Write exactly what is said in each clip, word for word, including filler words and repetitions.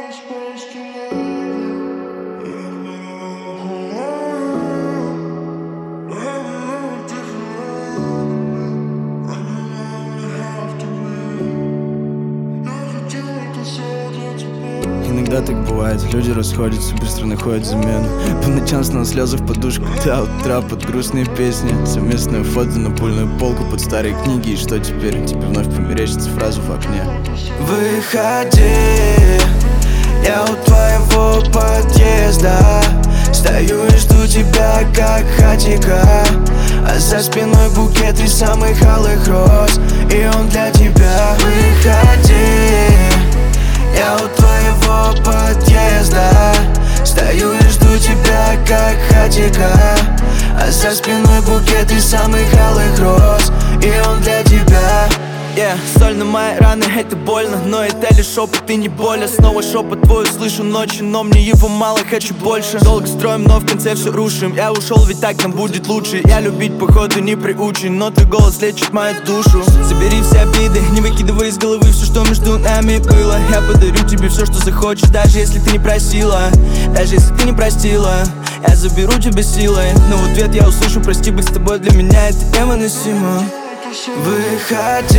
Иногда так бывает, люди расходятся, быстро находят замену. По ночам снова слезы в подушку, до утра под грустные песни. Совместное фото на пульную полку под старые книги. И что теперь? Тебе вновь померещится фразу в окне. Выходи, я у твоего подъезда. Стою и жду тебя, как хатика. А за спиной букет из самых алых роз, и он для тебя. Выходи, я у твоего подъезда. Стою и жду тебя, как хатика. А за спиной букет из самых алых роз, и он для тебя. Yeah, соль на мои раны, это больно, но это лишь шепот и не боль. Снова шепот твой слышу ночью, но мне его мало, хочу больше. Долго строим, но в конце все рушим. Я ушел, ведь так нам будет лучше. Я любить походу не приучен, но твой голос лечит мою душу. Забери все обиды, не выкидывай из головы все, что между нами было. Я подарю тебе все, что захочешь, даже если ты не просила. Даже если ты не простила, я заберу тебя силой. Но в ответ я услышу: прости, быть с тобой для меня это невыносимо. Выходи,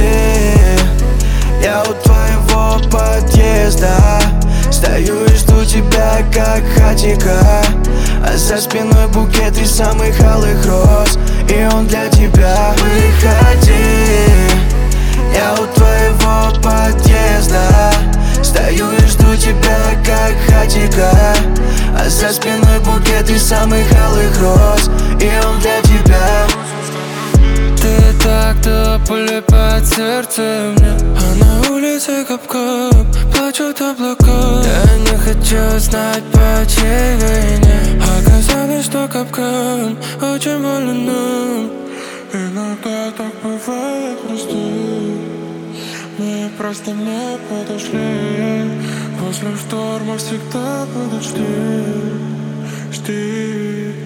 я у твоего подъезда. Стою и жду тебя, как хатика. А за спиной букет из самых алых роз, и он для тебя. Выходи, я у твоего подъезда. Стою и жду тебя, как хатика. А за спиной букет из самых алых роз, и он для тебя. Ты так до боли под сердцем мне, а на улице кап-кап, плачут облака. Я не хочу знать, по чьей вине оказалось, что капкан очень больно нам. Иногда так бывает, прости, мы просто не подошли. После шторма всегда подожди, жди.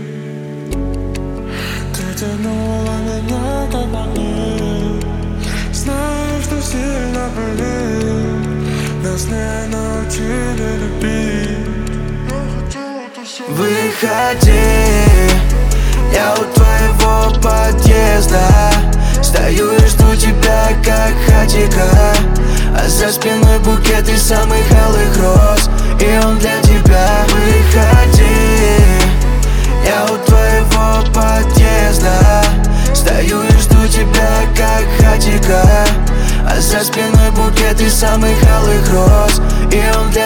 Ты тянула меня как магнит, знаю, что сильно болит. Нас не научили любить. Выходи, я у твоего подъезда. Стою и жду тебя, как хатика. А за спиной букет из самых алых роз, и он для тебя. Выходи, я у твоего подъезда. Стою и жду тебя, как хатика. А за спиной букет из самых алых роз, и он для